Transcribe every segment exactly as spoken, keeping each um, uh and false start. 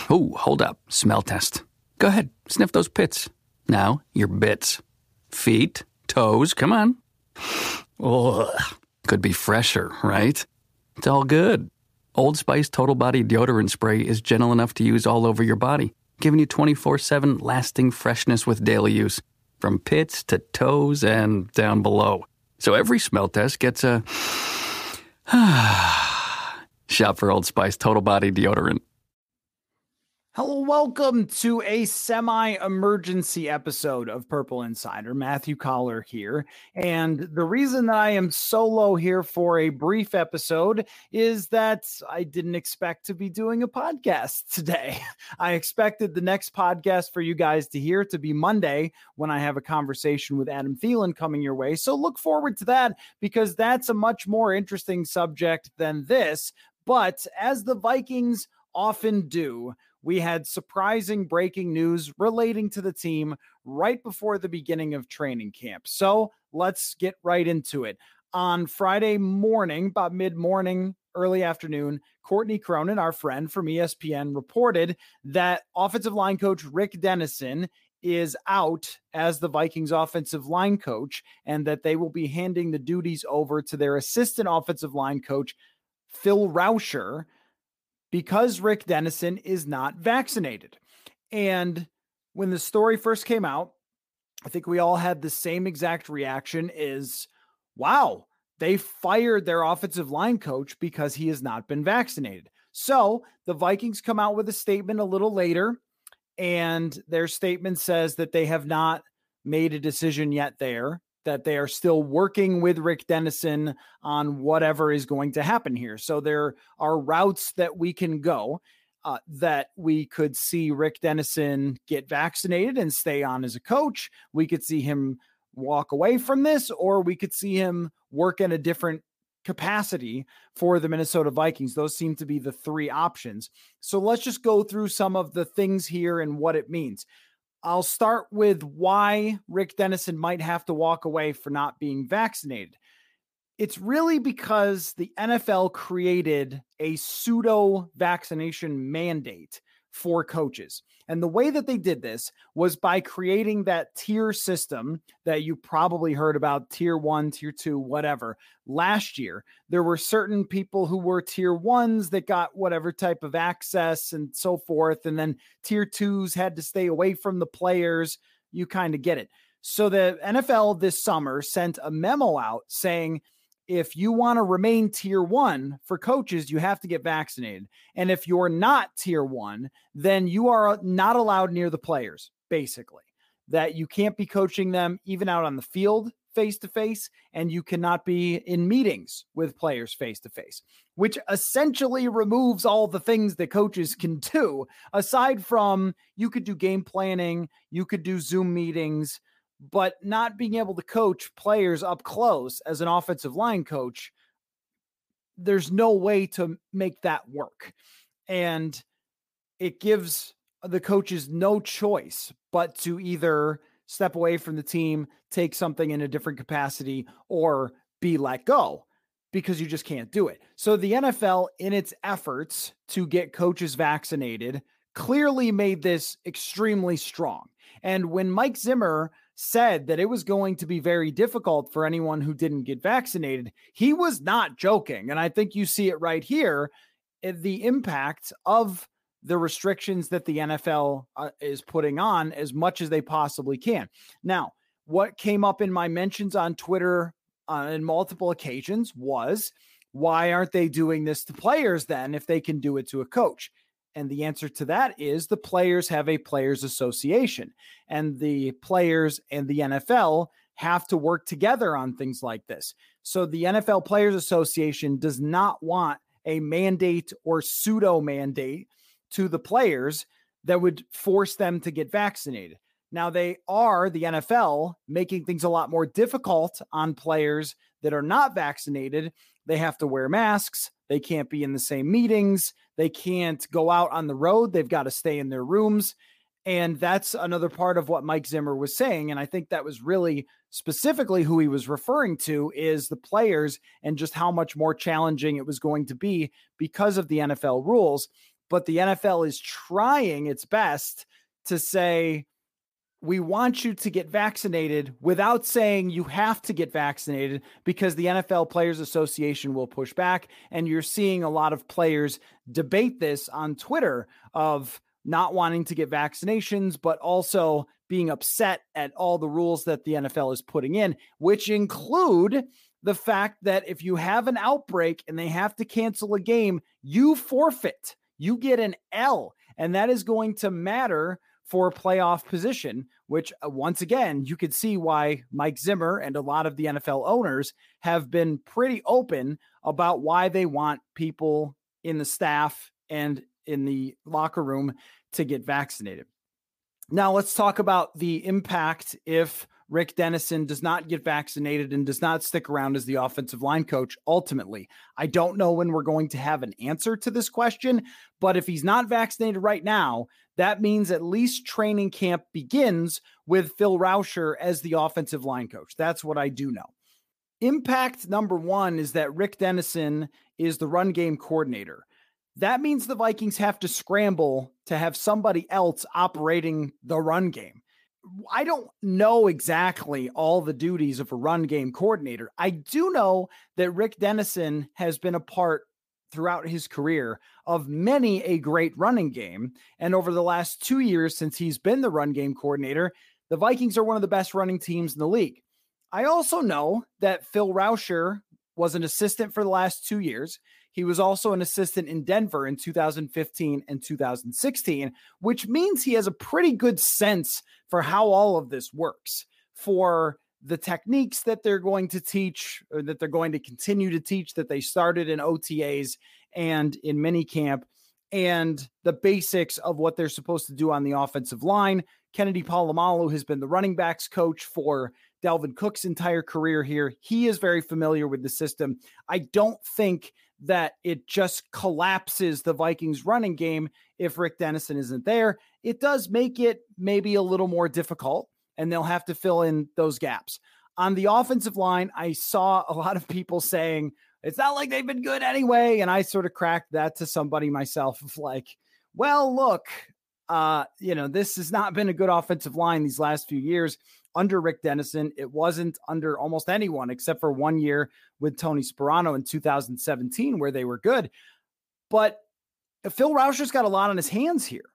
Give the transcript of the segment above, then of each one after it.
Oh, hold up. Smell test. Go ahead. Sniff those pits. Now, your bits. Feet, toes, come on. Ugh. Could be fresher, right? It's all good. Old Spice Total Body Deodorant Spray is gentle enough to use all over your body, giving you twenty-four seven lasting freshness with daily use, from pits to toes and down below. So every smell test gets a... Shop for Old Spice Total Body Deodorant. Hello, welcome to a semi-emergency episode of Purple Insider. Matthew Collar here. And the reason that I am solo here for a brief episode is that I didn't expect to be doing a podcast today. I expected the next podcast for you guys to hear to be Monday when I have a conversation with Adam Thielen coming your way. So look forward to that because that's a much more interesting subject than this. But as the Vikings often do, we had surprising breaking news relating to the team right before the beginning of training camp. So let's get right into it. On Friday morning, about mid-morning, early afternoon, Courtney Cronin, our friend from E S P N, reported that offensive line coach Rick Dennison is out as the Vikings offensive line coach and that they will be handing the duties over to their assistant offensive line coach, Phil Rauscher, because Rick Dennison is not vaccinated. And when the story first came out, I think we all had the same exact reaction is, wow, they fired their offensive line coach because he has not been vaccinated. So the Vikings come out with a statement a little later, and their statement says that they have not made a decision yet there, that they are still working with Rick Dennison on whatever is going to happen here. So there are routes that we can go, uh, that we could see Rick Dennison get vaccinated and stay on as a coach. We could see him walk away from this, or we could see him work in a different capacity for the Minnesota Vikings. Those seem to be the three options. So let's just go through some of the things here and what it means. I'll start with why Rick Dennison might have to walk away for not being vaccinated. It's really because the N F L created a pseudo vaccination mandate for coaches. And the way that they did this was by creating that tier system that you probably heard about, tier one, tier two, whatever. Last year, there were certain people who were tier ones that got whatever type of access and so forth. And then tier twos had to stay away from the players. You kind of get it. So the N F L this summer sent a memo out saying, if you want to remain tier one for coaches, you have to get vaccinated. And if you're not tier one, then you are not allowed near the players, basically. That you can't be coaching them even out on the field face-to-face, and you cannot be in meetings with players face-to-face, which essentially removes all the things that coaches can do. Aside from you could do game planning, you could do Zoom meetings, but not being able to coach players up close as an offensive line coach, there's no way to make that work. And it gives the coaches no choice but to either step away from the team, take something in a different capacity, or be let go because you just can't do it. So the N F L, in its efforts to get coaches vaccinated, clearly made this extremely strong. And when Mike Zimmer said that it was going to be very difficult for anyone who didn't get vaccinated, he was not joking. And I think you see it right here, the impact of the restrictions that the N F L uh, is putting on as much as they possibly can. Now, what came up in my mentions on Twitter on uh, multiple occasions was, why aren't they doing this to players then if they can do it to a coach? And the answer to that is the players have a players association, and the players and the N F L have to work together on things like this. So the N F L Players Association does not want a mandate or pseudo mandate to the players that would force them to get vaccinated. Now they are, the N F L, making things a lot more difficult on players that are not vaccinated. They have to wear masks. They can't be in the same meetings. They can't go out on the road. They've got to stay in their rooms. And that's another part of what Mike Zimmer was saying. And I think that was really specifically who he was referring to, is the players and just how much more challenging it was going to be because of the N F L rules. but the N F L is trying its best to say, we want you to get vaccinated without saying you have to get vaccinated, because the N F L Players Association will push back. And you're seeing a lot of players debate this on Twitter of not wanting to get vaccinations, but also being upset at all the rules that the N F L is putting in, which include the fact that if you have an outbreak and they have to cancel a game, you forfeit, you get an L, and that is going to matter for playoff position, which uh, once again, you could see why Mike Zimmer and a lot of the N F L owners have been pretty open about why they want people in the staff and in the locker room to get vaccinated. Now let's talk about the impact if Rick Dennison does not get vaccinated and does not stick around as the offensive line coach. Ultimately, I don't know when we're going to have an answer to this question, but if he's not vaccinated right now, that means at least training camp begins with Phil Rauscher as the offensive line coach. That's what I do know. Impact number one is that Rick Dennison is the run game coordinator. That means the Vikings have to scramble to have somebody else operating the run game. I don't know exactly all the duties of a run game coordinator. I do know that Rick Dennison has been a part throughout his career of many a great running game. And over the last two years since he's been the run game coordinator, the Vikings are one of the best running teams in the league. I also know that Phil Rauscher was an assistant for the last two years. He was also an assistant in Denver in two thousand fifteen and two thousand sixteen, which means he has a pretty good sense for how all of this works, for the techniques that they're going to teach, or that they're going to continue to teach, that they started in O T As and in minicamp, and the basics of what they're supposed to do on the offensive line. Kennedy Polamalu has been the running backs coach for Dalvin Cook's entire career here. He is very familiar with the system. I don't think that it just collapses the Vikings running game if Rick Dennison isn't there. It does make it maybe a little more difficult, and they'll have to fill in those gaps. On the offensive line, I saw a lot of people saying, it's not like they've been good anyway. And I sort of cracked that to somebody myself of like, well, look, uh, you know, this has not been a good offensive line these last few years under Rick Dennison. It wasn't under almost anyone except for one year with Tony Sperano in two thousand seventeen, where they were good. But Phil Rauscher's got a lot on his hands here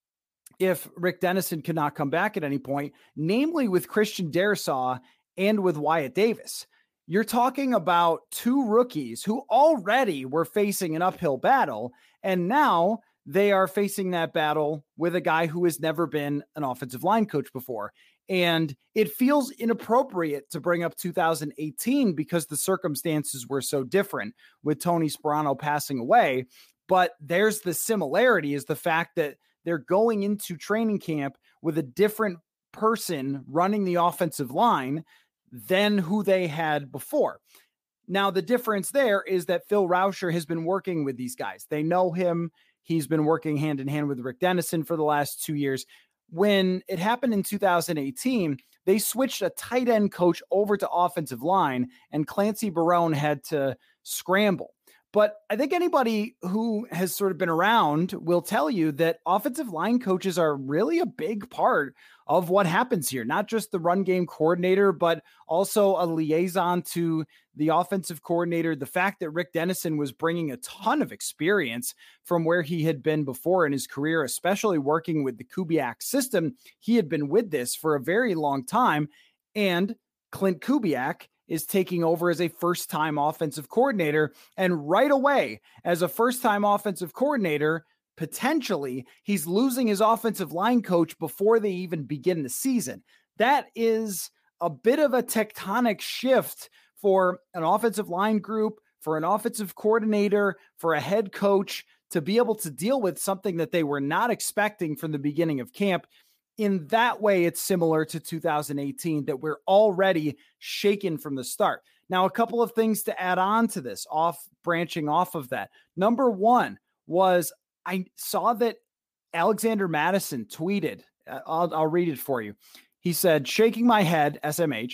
if Rick Dennison could not come back at any point, namely with Christian Darrisaw and with Wyatt Davis. You're talking about two rookies who already were facing an uphill battle, and now they are facing that battle with a guy who has never been an offensive line coach before. And it feels inappropriate to bring up two thousand eighteen because the circumstances were so different with Tony Sperano passing away. But there's the similarity, is the fact that they're going into training camp with a different person running the offensive line than who they had before. Now, the difference there is that Phil Rauscher has been working with these guys. They know him. He's been working hand in hand with Rick Dennison for the last two years. When it happened in two thousand eighteen, they switched a tight end coach over to offensive line, and Clancy Barone had to scramble. But I think anybody who has sort of been around will tell you that offensive line coaches are really a big part of what happens here. Not just the run game coordinator, but also a liaison to the offensive coordinator. The fact that Rick Dennison was bringing a ton of experience from where he had been before in his career, especially working with the Kubiak system. He had been with this for a very long time. And Clint Kubiak is taking over as a first-time offensive coordinator. And right away, as a first-time offensive coordinator, potentially he's losing his offensive line coach before they even begin the season. That is a bit of a tectonic shift for an offensive line group, for an offensive coordinator, for a head coach to be able to deal with something that they were not expecting from the beginning of camp. In that way, it's similar to two thousand eighteen, that we're already shaken from the start. Now, a couple of things to add on to this, off branching off of that. Number one was I saw that Alexander Madison tweeted, I'll, I'll read it for you. He said, shaking my head, S M H,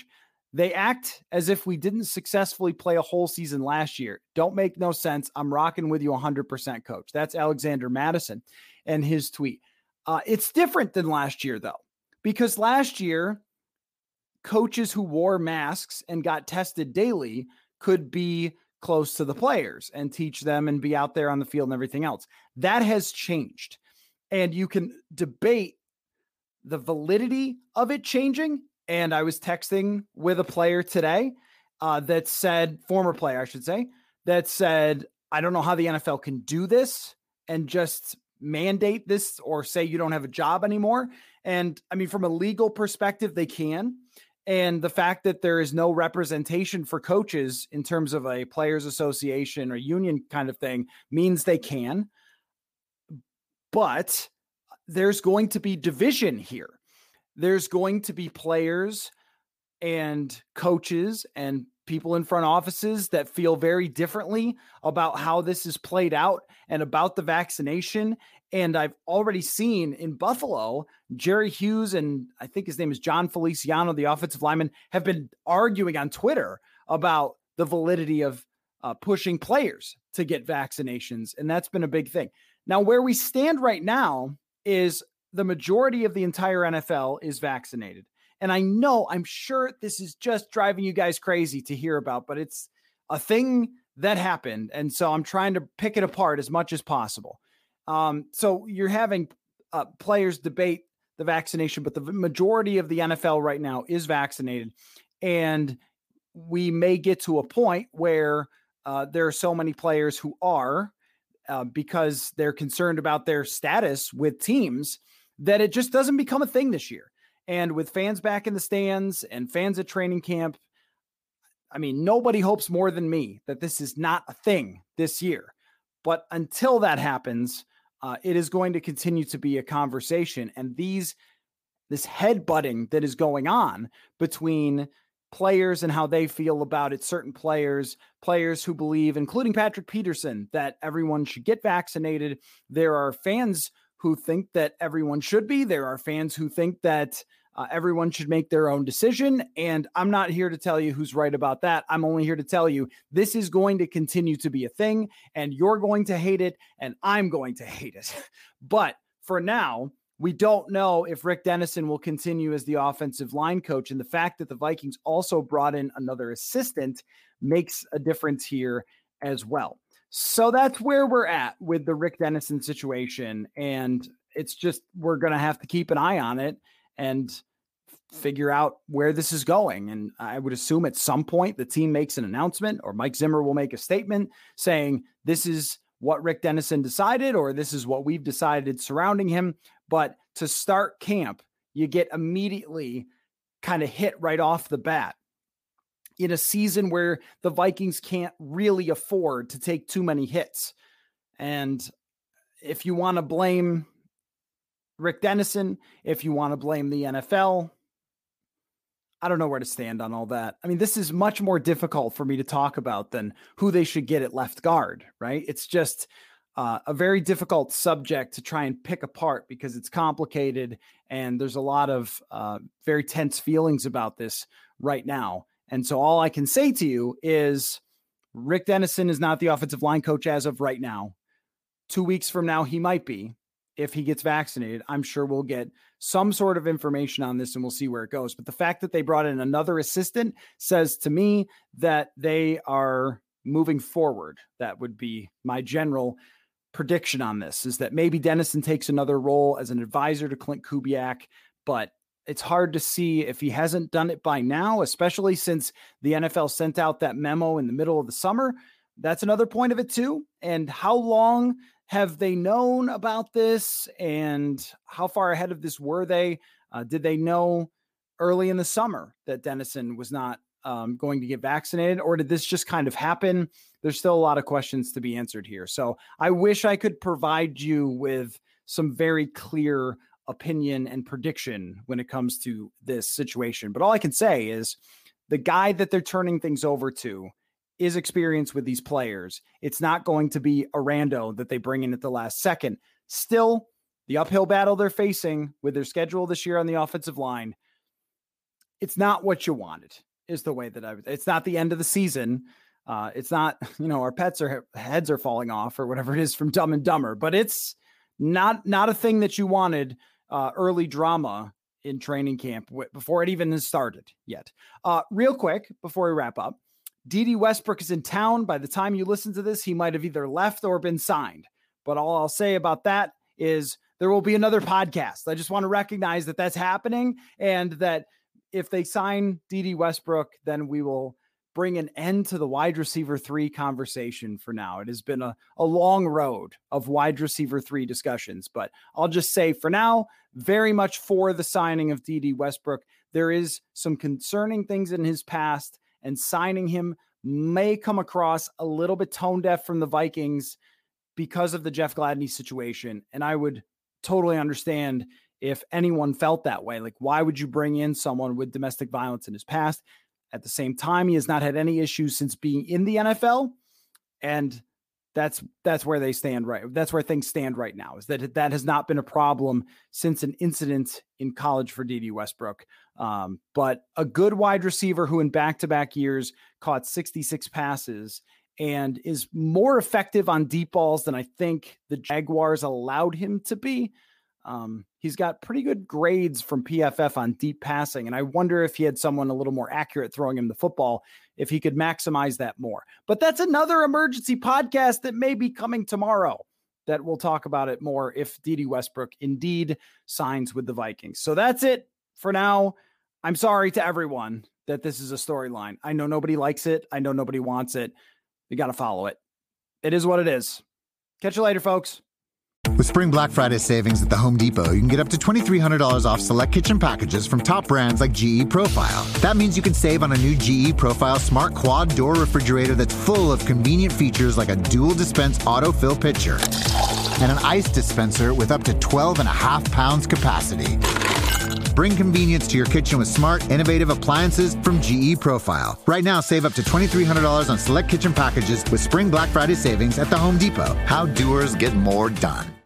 They act as if we didn't successfully play a whole season last year. Don't make no sense. I'm rocking with you one hundred percent, coach. That's Alexander Madison and his tweet. Uh, it's different than last year, though, because last year, coaches who wore masks and got tested daily could be close to the players and teach them and be out there on the field and everything else. That has changed. And you can debate the validity of it changing. And I was texting with a player today uh, that said, former player, I should say, that said, I don't know how the N F L can do this and just mandate this or say you don't have a job anymore. And I mean, from a legal perspective, they can. And the fact that there is no representation for coaches in terms of a players association or union kind of thing means they can. But there's going to be division here. There's going to be players and coaches and people in front offices that feel very differently about how this is played out and about the vaccination. And I've already seen in Buffalo, Jerry Hughes and I think his name is John Feliciano, the offensive lineman, have been arguing on Twitter about the validity of uh, pushing players to get vaccinations. And that's been a big thing. Now, where we stand right now is the majority of the entire N F L is vaccinated. And I know, I'm sure this is just driving you guys crazy to hear about, but it's a thing that happened. And so I'm trying to pick it apart as much as possible. Um, so you're having uh, players debate the vaccination, but the majority of the N F L right now is vaccinated. And we may get to a point where uh, there are so many players who are, uh, because they're concerned about their status with teams, that it just doesn't become a thing this year. And with fans back in the stands and fans at training camp, I mean, nobody hopes more than me that this is not a thing this year. But until that happens, uh, it is going to continue to be a conversation. And these, this headbutting that is going on between players and how they feel about it, certain players, players who believe, including Patrick Peterson, that everyone should get vaccinated. There are fans who think that everyone should be. There are fans who think that uh, everyone should make their own decision. And I'm not here to tell you who's right about that. I'm only here to tell you this is going to continue to be a thing, and you're going to hate it, and I'm going to hate it. But for now, we don't know if Rick Dennison will continue as the offensive line coach. And the fact that the Vikings also brought in another assistant makes a difference here as well. So that's where we're at with the Rick Dennison situation. And it's just, we're going to have to keep an eye on it and figure out where this is going. And I would assume at some point the team makes an announcement, or Mike Zimmer will make a statement saying this is what Rick Dennison decided, or this is what we've decided surrounding him. But to start camp, you get immediately kind of hit right off the bat in a season where the Vikings can't really afford to take too many hits. And if you want to blame Rick Dennison, if you want to blame the N F L, I don't know where to stand on all that. I mean, this is much more difficult for me to talk about than who they should get at left guard, right? It's just uh, a very difficult subject to try and pick apart because it's complicated and there's a lot of uh, very tense feelings about this right now. And so all I can say to you is Rick Dennison is not the offensive line coach as of right now. Two weeks from now, he might be. If he gets vaccinated, I'm sure we'll get some sort of information on this and we'll see where it goes. But the fact that they brought in another assistant says to me that they are moving forward. That would be my general prediction on this, is that maybe Dennison takes another role as an advisor to Clint Kubiak, but it's hard to see if he hasn't done it by now, especially since the N F L sent out that memo in the middle of the summer. That's another point of it too. And how long have they known about this, and how far ahead of this were they? Uh, did they know early in the summer that Dennison was not um, going to get vaccinated, or did this just kind of happen? There's still a lot of questions to be answered here. So I wish I could provide you with some very clear opinion and prediction when it comes to this situation. But all I can say is the guy that they're turning things over to is experienced with these players. It's not going to be a rando that they bring in at the last second. Still, the uphill battle they're facing with their schedule this year on the offensive line, it's not what you wanted. is the way that I would. It's not the end of the season. Uh, it's not, you know, our pets are heads are falling off or whatever it is from Dumb and Dumber, but it's not, not a thing that you wanted uh, early drama in training camp w- before it even has started yet. Uh, real quick, before we wrap up, Dede Westbrook is in town. By the time you listen to this, he might have either left or been signed. But all I'll say about that is there will be another podcast. I just want to recognize that that's happening, and that if they sign Dede Westbrook, then we will bring an end to the wide receiver three conversation for now. It has been a, a long road of wide receiver three discussions, but I'll just say for now, very much for the signing of Dede Westbrook. There is some concerning things in his past, and signing him may come across a little bit tone deaf from the Vikings because of the Jeff Gladney situation. And I would totally understand if anyone felt that way. Like, why would you bring in someone with domestic violence in his past? At the same time, he has not had any issues since being in the N F L. And that's, that's where they stand right. That's where things stand right now, is that that has not been a problem since an incident in college for Dede Westbrook. Um, but a good wide receiver who in back-to-back years caught sixty-six passes and is more effective on deep balls than I think the Jaguars allowed him to be. Um, he's got pretty good grades from P F F on deep passing, and I wonder if he had someone a little more accurate throwing him the football, if he could maximize that more. But that's another emergency podcast that may be coming tomorrow that we'll talk about it more if Dede Westbrook indeed signs with the Vikings. So that's it for now. I'm sorry to everyone that this is a storyline. I know nobody likes it. I know nobody wants it. We got to follow it. It is what it is. Catch you later, folks. With Spring Black Friday savings at the Home Depot, you can get up to twenty-three hundred dollars off select kitchen packages from top brands like G E Profile. That means you can save on a new G E Profile smart quad door refrigerator that's full of convenient features like a dual dispense autofill pitcher and an ice dispenser with up to twelve and a half pounds capacity. Bring convenience to your kitchen with smart, innovative appliances from G E Profile. Right now, save up to twenty-three hundred dollars on select kitchen packages with Spring Black Friday savings at the Home Depot. How doers get more done.